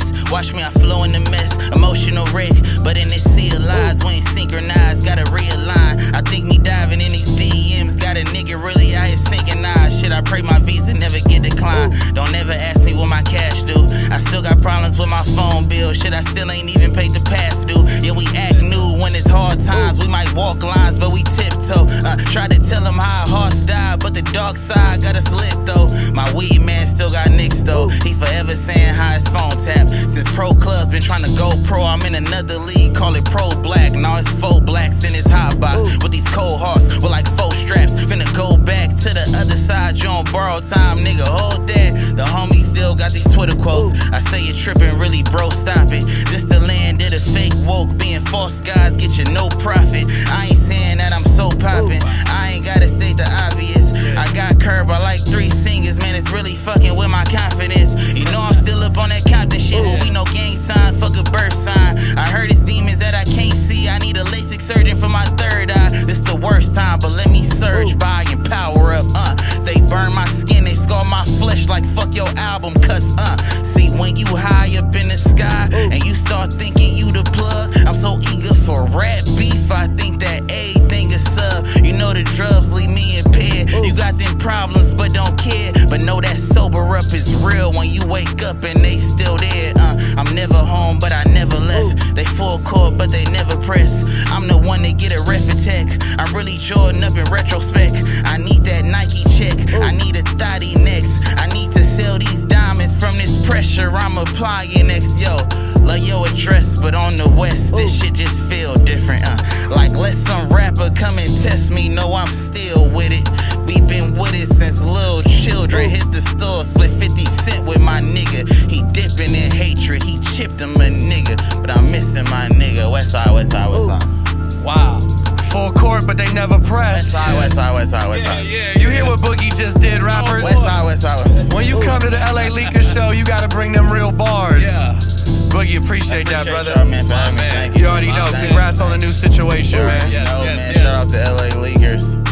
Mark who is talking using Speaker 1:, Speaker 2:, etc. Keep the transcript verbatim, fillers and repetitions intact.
Speaker 1: stress. Watch me, I flow in the mess. Emotional wreck, but in this sea of lies, we ain't synchronized, gotta realign. I think me diving in these D Ms got a nigga really out here synchronized. Shit, I pray my visa never get declined. Don't ever ask me what my cash do. I still got problems with my phone bill. Shit, I still ain't even paid the past due. Yeah, we act new when it's hard times. We might walk lines, but we tiptoe. Uh, try to tell them how our hearts died, but the dark side got us lit though. My weed man still got nicks though. He forever saying how his phone tap. Since pro clubs been trying to go pro, I'm in another league, call it pro black. Now it's faux blacks in his hot box with these cold hearts with like faux straps. Finna go back to the other side, you on borrowed time, nigga. Hold that. The homie still got these Twitter quotes. I say you're tripping, really, bro, stop it. This the land of the fake woke, being false guys get you no profit. I ain't saying that I'm so poppin', I ain't gotta state the obvious. I got curved by like three singers, man, it's really fucking with my confidence. You know I'm still up on that Compton shit, but we know gang signs, fuck a birth sign. I heard it's demons that I can't see, I need a LASIK surgeon for my third eye. This the worst time, but let me surge by and power up, uh. They burn my skin, they scar my flesh like fuck your album cuts, uh. See, when you high up in the sky and you start thinking you the plug, I'm so eager for rap beef, I think that everything is sub. You know the drugs leave me impaired. You got them problems but don't care, but know that sober up is real when you wake up and they still there, uh. I'm never home but I never left. They full court but they never press. I'm the one that get a ref attack. I'm really Jordan up in retrospect. I need that Nike check, I need a thotty next. I need to sell these diamonds from this pressure I'm applying next. Yo, love your address, but on the west, this shit just feel different, uh. Like let some rapper come and test me, know I'm still with it. We been with it since little children. Hit the store, split fifty cent with my nigga. He dipping in hatred, he chipped him a nigga, but I'm missing my nigga. West side, west side, west side.
Speaker 2: Wow.
Speaker 3: Full court, but they never press.
Speaker 1: West side, west side, west side, west side.
Speaker 2: Yeah, yeah,
Speaker 3: You hear what Boogie just did, rappers?
Speaker 1: West side, west side, west side.
Speaker 3: When you come to the L A Leakers show, you gotta bring them real bars.
Speaker 2: Yeah.
Speaker 3: Boogie, appreciate that, brother.
Speaker 1: Y'all, man, for having me.
Speaker 2: man.
Speaker 1: Thank you.
Speaker 3: You already know. Congrats on the new situation, man.
Speaker 2: Yes,
Speaker 1: No,
Speaker 2: yes,
Speaker 1: man.
Speaker 2: yes.
Speaker 1: Shout out to L A Leakers.